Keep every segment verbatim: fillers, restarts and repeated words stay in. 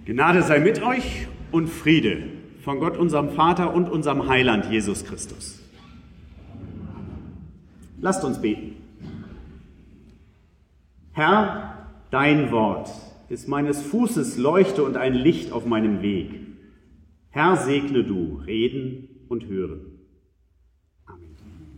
Gnade sei mit euch und Friede von Gott, unserem Vater und unserem Heiland Jesus Christus. Lasst uns beten. Herr, dein Wort ist meines Fußes Leuchte und ein Licht auf meinem Weg. Herr, segne du Reden und Hören. Amen.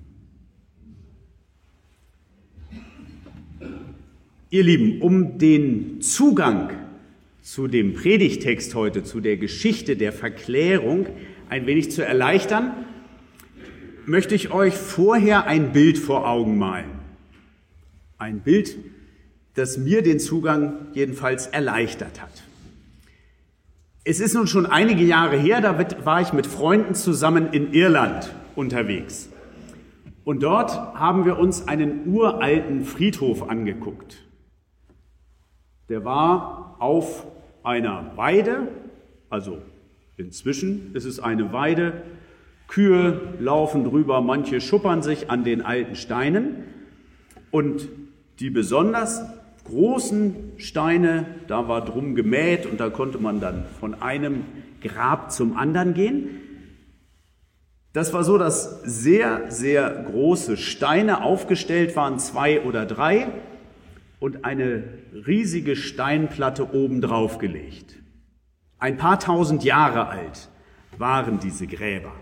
Ihr Lieben, um den Zugang zu dem Predigtext heute, zu der Geschichte der Verklärung ein wenig zu erleichtern, möchte ich euch vorher ein Bild vor Augen malen. Ein Bild, das mir den Zugang jedenfalls erleichtert hat. Es ist nun schon einige Jahre her, da war ich mit Freunden zusammen in Irland unterwegs. Und dort haben wir uns einen uralten Friedhof angeguckt. Der war auf einer Weide, also inzwischen ist es eine Weide, Kühe laufen drüber, manche schuppern sich an den alten Steinen und die besonders großen Steine, da war drum gemäht und da konnte man dann von einem Grab zum anderen gehen. Das war so, dass sehr, sehr große Steine aufgestellt waren, zwei oder drei, und eine riesige Steinplatte obendrauf gelegt. Ein paar tausend Jahre alt waren diese Gräber.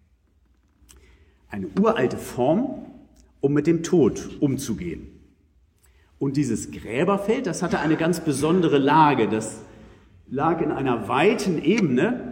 Eine uralte Form, um mit dem Tod umzugehen. Und dieses Gräberfeld, das hatte eine ganz besondere Lage. Das lag in einer weiten Ebene,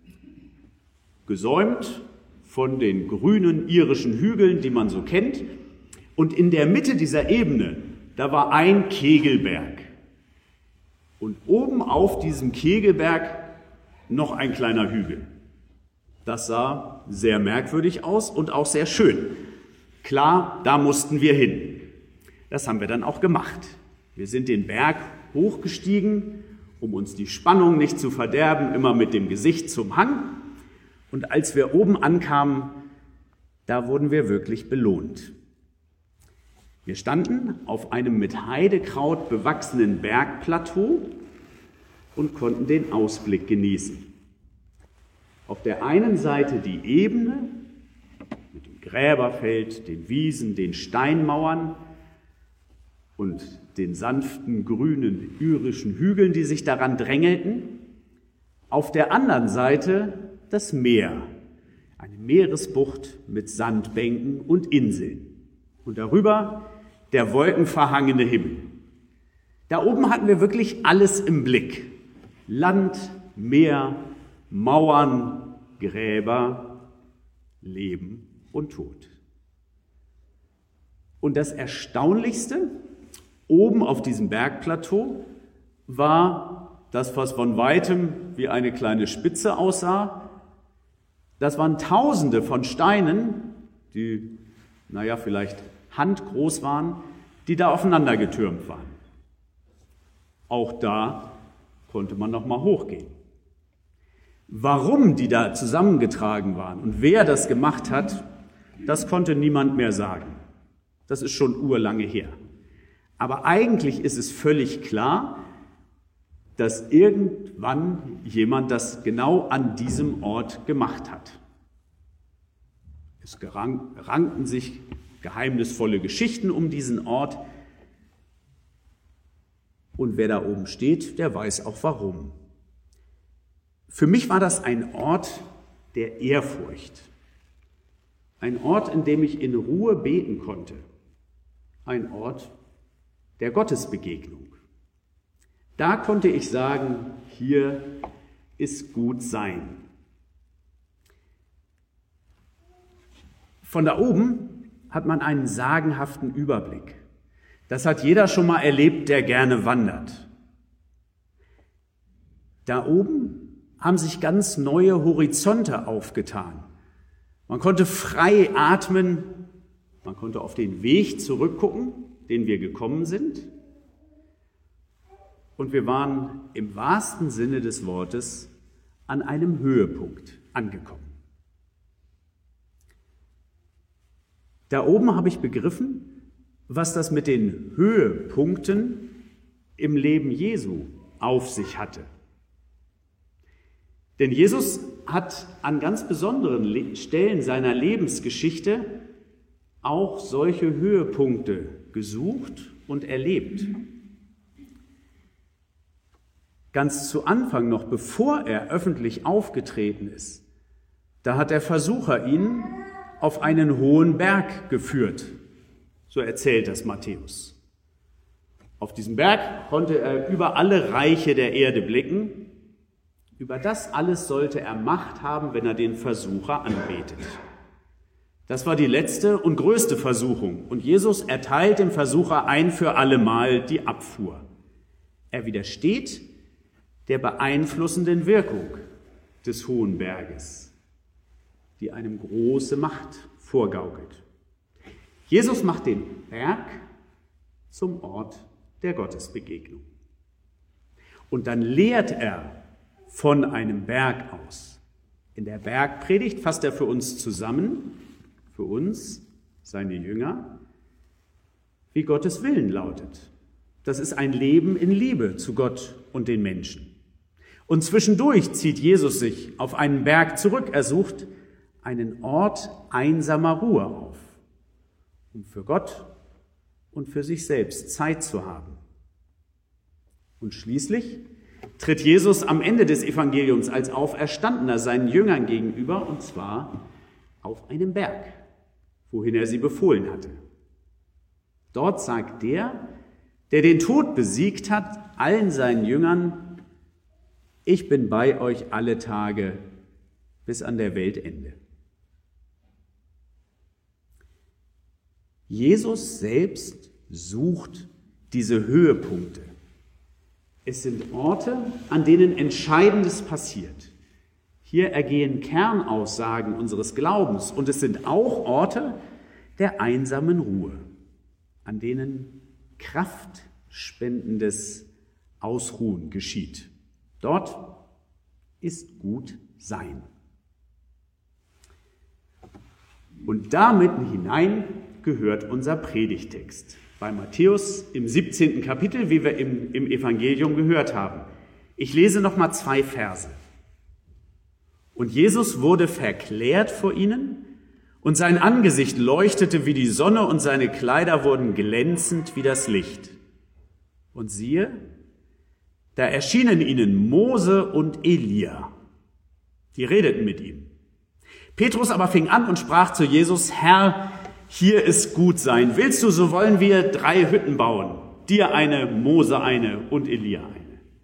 gesäumt von den grünen irischen Hügeln, die man so kennt. Und in der Mitte dieser Ebene, da war ein Kegelberg. Und oben auf diesem Kegelberg noch ein kleiner Hügel. Das sah sehr merkwürdig aus und auch sehr schön. Klar, da mussten wir hin. Das haben wir dann auch gemacht. Wir sind den Berg hochgestiegen, um uns die Spannung nicht zu verderben, immer mit dem Gesicht zum Hang. Und als wir oben ankamen, da wurden wir wirklich belohnt. Wir standen auf einem mit Heidekraut bewachsenen Bergplateau und konnten den Ausblick genießen. Auf der einen Seite die Ebene mit dem Gräberfeld, den Wiesen, den Steinmauern und den sanften grünen irischen Hügeln, die sich daran drängelten. Auf der anderen Seite das Meer, eine Meeresbucht mit Sandbänken und Inseln. Und darüber der wolkenverhangene Himmel. Da oben hatten wir wirklich alles im Blick. Land, Meer, Mauern, Gräber, Leben und Tod. Und das Erstaunlichste, oben auf diesem Bergplateau, war das, was von weitem wie eine kleine Spitze aussah. Das waren Tausende von Steinen, die, naja, vielleicht handgroß waren, die da aufeinander getürmt waren. Auch da konnte man noch mal hochgehen. Warum die da zusammengetragen waren und wer das gemacht hat, das konnte niemand mehr sagen. Das ist schon urlange her. Aber eigentlich ist es völlig klar, dass irgendwann jemand das genau an diesem Ort gemacht hat. Es rankten sich geheimnisvolle Geschichten um diesen Ort. Und wer da oben steht, der weiß auch warum. Für mich war das ein Ort der Ehrfurcht. Ein Ort, in dem ich in Ruhe beten konnte. Ein Ort der Gottesbegegnung. Da konnte ich sagen, hier ist gut sein. Von da oben hat man einen sagenhaften Überblick. Das hat jeder schon mal erlebt, der gerne wandert. Da oben haben sich ganz neue Horizonte aufgetan. Man konnte frei atmen, man konnte auf den Weg zurückgucken, den wir gekommen sind. Und wir waren im wahrsten Sinne des Wortes an einem Höhepunkt angekommen. Da oben habe ich begriffen, was das mit den Höhepunkten im Leben Jesu auf sich hatte. Denn Jesus hat an ganz besonderen Stellen seiner Lebensgeschichte auch solche Höhepunkte gesucht und erlebt. Ganz zu Anfang, noch bevor er öffentlich aufgetreten ist, da hat der Versucher ihn auf einen hohen Berg geführt. So erzählt das Matthäus. Auf diesem Berg konnte er über alle Reiche der Erde blicken. Über das alles sollte er Macht haben, wenn er den Versucher anbetet. Das war die letzte und größte Versuchung. Und Jesus erteilt dem Versucher ein für allemal die Abfuhr. Er widersteht der beeinflussenden Wirkung des hohen Berges, die einem große Macht vorgaukelt. Jesus macht den Berg zum Ort der Gottesbegegnung. Und dann lehrt er von einem Berg aus. In der Bergpredigt fasst er für uns zusammen, für uns, seine Jünger, wie Gottes Willen lautet. Das ist ein Leben in Liebe zu Gott und den Menschen. Und zwischendurch zieht Jesus sich auf einen Berg zurück. Er sucht einen Ort einsamer Ruhe auf, um für Gott und für sich selbst Zeit zu haben. Und schließlich tritt Jesus am Ende des Evangeliums als Auferstandener seinen Jüngern gegenüber, und zwar auf einem Berg, wohin er sie befohlen hatte. Dort sagt der, der den Tod besiegt hat, allen seinen Jüngern: Ich bin bei euch alle Tage bis an der Weltende. Jesus selbst sucht diese Höhepunkte. Es sind Orte, an denen Entscheidendes passiert. Hier ergehen Kernaussagen unseres Glaubens, und es sind auch Orte der einsamen Ruhe, an denen kraftspendendes Ausruhen geschieht. Dort ist gut sein. Und da mitten hinein gehört unser Predigtext bei Matthäus im siebzehnten Kapitel, wie wir im, im Evangelium gehört haben. Ich lese noch mal zwei Verse. Und Jesus wurde verklärt vor ihnen, und sein Angesicht leuchtete wie die Sonne, und seine Kleider wurden glänzend wie das Licht. Und siehe, da erschienen ihnen Mose und Elia. Die redeten mit ihm. Petrus aber fing an und sprach zu Jesus: Herr, hier ist gut sein. Willst du, so wollen wir drei Hütten bauen. Dir eine, Mose eine und Elia eine.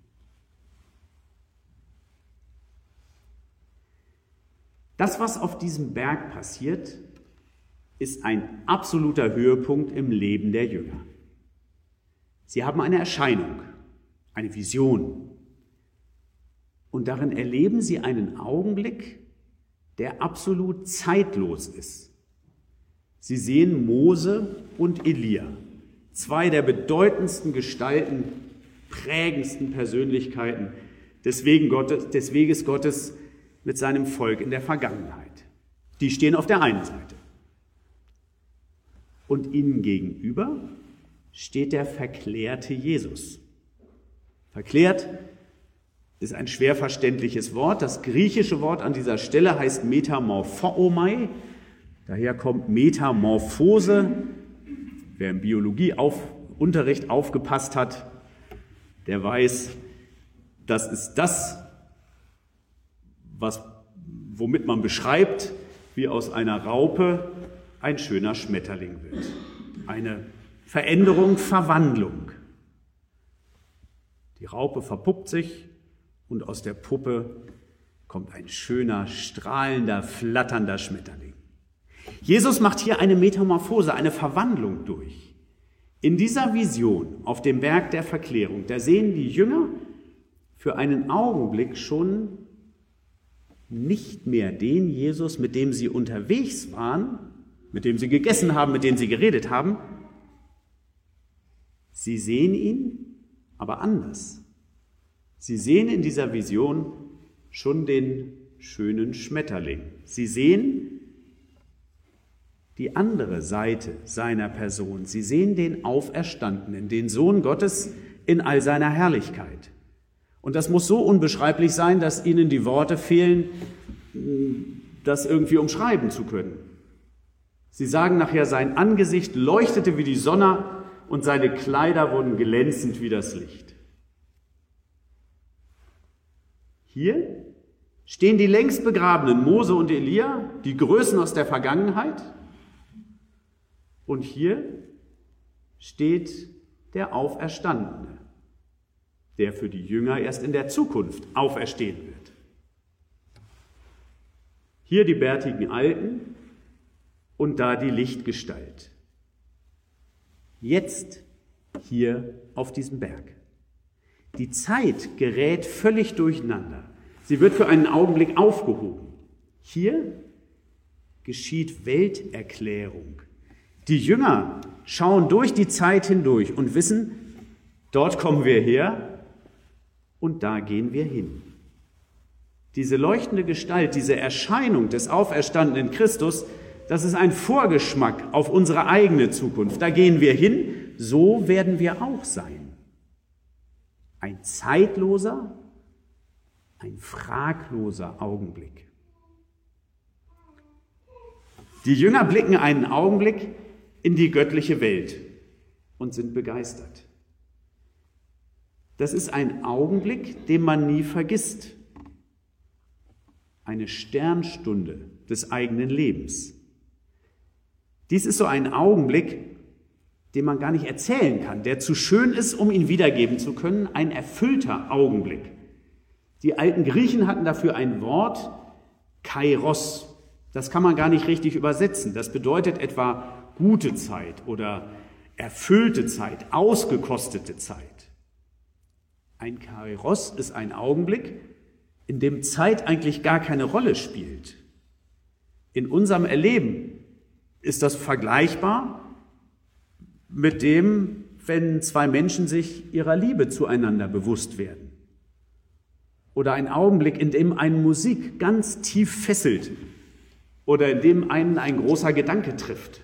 Das, was auf diesem Berg passiert, ist ein absoluter Höhepunkt im Leben der Jünger. Sie haben eine Erscheinung, eine Vision. Und darin erleben sie einen Augenblick, der absolut zeitlos ist. Sie sehen Mose und Elia, zwei der bedeutendsten Gestalten, prägendsten Persönlichkeiten des, Wegen Gottes, des Weges Gottes mit seinem Volk in der Vergangenheit. Die stehen auf der einen Seite. Und ihnen gegenüber steht der verklärte Jesus. Verklärt ist ein schwer verständliches Wort. Das griechische Wort an dieser Stelle heißt Metamorphomai. Daher kommt Metamorphose. Wer im Biologieunterricht aufgepasst hat, der weiß, das ist das, was, womit man beschreibt, wie aus einer Raupe ein schöner Schmetterling wird. Eine Veränderung, Verwandlung. Die Raupe verpuppt sich und aus der Puppe kommt ein schöner, strahlender, flatternder Schmetterling. Jesus macht hier eine Metamorphose, eine Verwandlung durch. In dieser Vision auf dem Berg der Verklärung, da sehen die Jünger für einen Augenblick schon nicht mehr den Jesus, mit dem sie unterwegs waren, mit dem sie gegessen haben, mit dem sie geredet haben. Sie sehen ihn, aber anders. Sie sehen in dieser Vision schon den schönen Schmetterling. Sie sehen die andere Seite seiner Person. Sie sehen den Auferstandenen, den Sohn Gottes in all seiner Herrlichkeit. Und das muss so unbeschreiblich sein, dass ihnen die Worte fehlen, das irgendwie umschreiben zu können. Sie sagen nachher, sein Angesicht leuchtete wie die Sonne und seine Kleider wurden glänzend wie das Licht. Hier stehen die längst begrabenen Mose und Elia, die Größen aus der Vergangenheit. Und hier steht der Auferstandene, der für die Jünger erst in der Zukunft auferstehen wird. Hier die bärtigen Alten und da die Lichtgestalt. Jetzt hier auf diesem Berg. Die Zeit gerät völlig durcheinander. Sie wird für einen Augenblick aufgehoben. Hier geschieht Welterklärung. Die Jünger schauen durch die Zeit hindurch und wissen, dort kommen wir her und da gehen wir hin. Diese leuchtende Gestalt, diese Erscheinung des auferstandenen Christus, das ist ein Vorgeschmack auf unsere eigene Zukunft. Da gehen wir hin, so werden wir auch sein. Ein zeitloser, ein fragloser Augenblick. Die Jünger blicken einen Augenblick in die göttliche Welt und sind begeistert. Das ist ein Augenblick, den man nie vergisst. Eine Sternstunde des eigenen Lebens. Dies ist so ein Augenblick, den man gar nicht erzählen kann, der zu schön ist, um ihn wiedergeben zu können, ein erfüllter Augenblick. Die alten Griechen hatten dafür ein Wort, Kairos. Das kann man gar nicht richtig übersetzen. Das bedeutet etwa gute Zeit oder erfüllte Zeit, ausgekostete Zeit. Ein Kairos ist ein Augenblick, in dem Zeit eigentlich gar keine Rolle spielt. In unserem Erleben ist das vergleichbar mit dem, wenn zwei Menschen sich ihrer Liebe zueinander bewusst werden. Oder ein Augenblick, in dem eine Musik ganz tief fesselt oder in dem einen ein großer Gedanke trifft.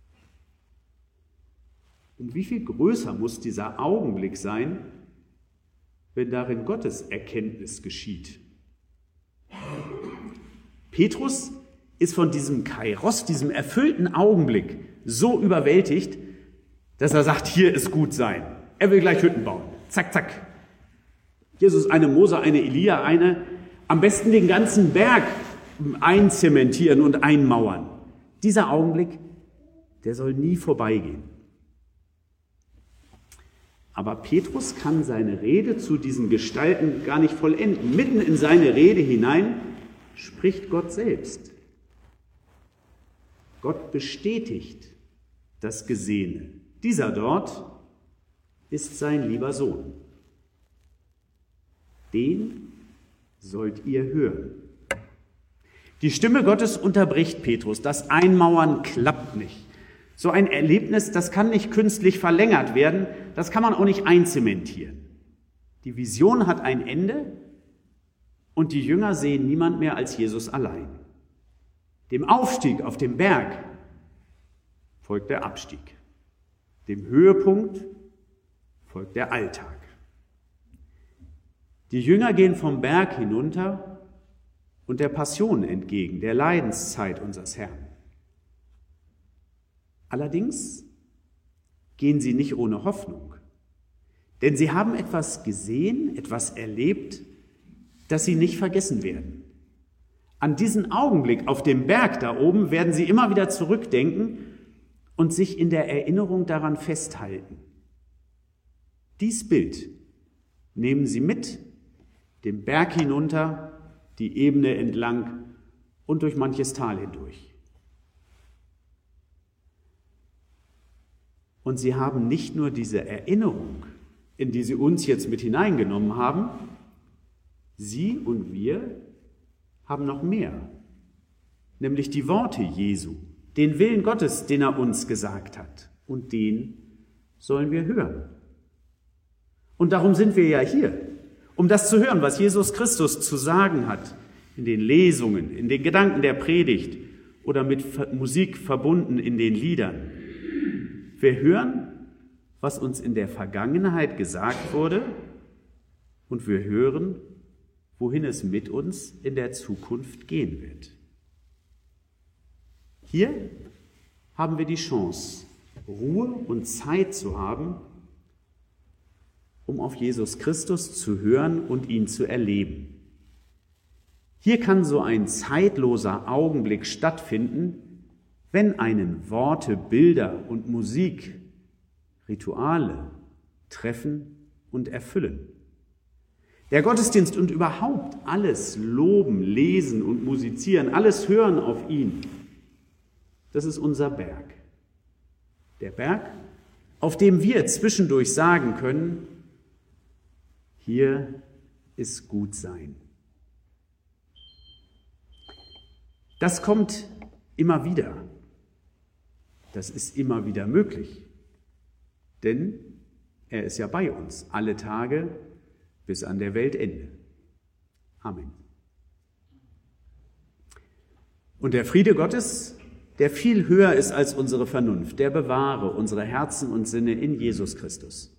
Und wie viel größer muss dieser Augenblick sein, wenn darin Gottes Erkenntnis geschieht? Petrus ist von diesem Kairos, diesem erfüllten Augenblick so überwältigt, dass er sagt, hier ist gut sein. Er will gleich Hütten bauen. Zack, zack. Jesus, eine Mose, eine Elia, eine, am besten den ganzen Berg einzementieren und einmauern. Dieser Augenblick, der soll nie vorbeigehen. Aber Petrus kann seine Rede zu diesen Gestalten gar nicht vollenden. Mitten in seine Rede hinein spricht Gott selbst. Gott bestätigt das Gesehene. Dieser dort ist sein lieber Sohn. Den sollt ihr hören. Die Stimme Gottes unterbricht Petrus. Das Einmauern klappt nicht. So ein Erlebnis, das kann nicht künstlich verlängert werden, das kann man auch nicht einzementieren. Die Vision hat ein Ende und die Jünger sehen niemand mehr als Jesus allein. Dem Aufstieg auf dem Berg folgt der Abstieg. Dem Höhepunkt folgt der Alltag. Die Jünger gehen vom Berg hinunter und der Passion entgegen, der Leidenszeit unseres Herrn. Allerdings gehen sie nicht ohne Hoffnung, denn sie haben etwas gesehen, etwas erlebt, das sie nicht vergessen werden. An diesen Augenblick auf dem Berg da oben werden sie immer wieder zurückdenken und sich in der Erinnerung daran festhalten. Dies Bild nehmen sie mit, den Berg hinunter, die Ebene entlang und durch manches Tal hindurch. Und sie haben nicht nur diese Erinnerung, in die sie uns jetzt mit hineingenommen haben, sie und wir haben noch mehr, nämlich die Worte Jesu, den Willen Gottes, den er uns gesagt hat. Und den sollen wir hören. Und darum sind wir ja hier, um das zu hören, was Jesus Christus zu sagen hat, in den Lesungen, in den Gedanken der Predigt oder mit Musik verbunden in den Liedern. Wir hören, was uns in der Vergangenheit gesagt wurde und wir hören, wohin es mit uns in der Zukunft gehen wird. Hier haben wir die Chance, Ruhe und Zeit zu haben, um auf Jesus Christus zu hören und ihn zu erleben. Hier kann so ein zeitloser Augenblick stattfinden, wenn einen Worte, Bilder und Musik, Rituale treffen und erfüllen. Der Gottesdienst und überhaupt alles loben, lesen und musizieren, alles hören auf ihn, das ist unser Berg. Der Berg, auf dem wir zwischendurch sagen können, hier ist gut sein. Das kommt immer wieder. Das ist immer wieder möglich. Denn er ist ja bei uns alle Tage bis an der Weltende. Amen. Und der Friede Gottes, der viel höher ist als unsere Vernunft, der bewahre unsere Herzen und Sinne in Jesus Christus.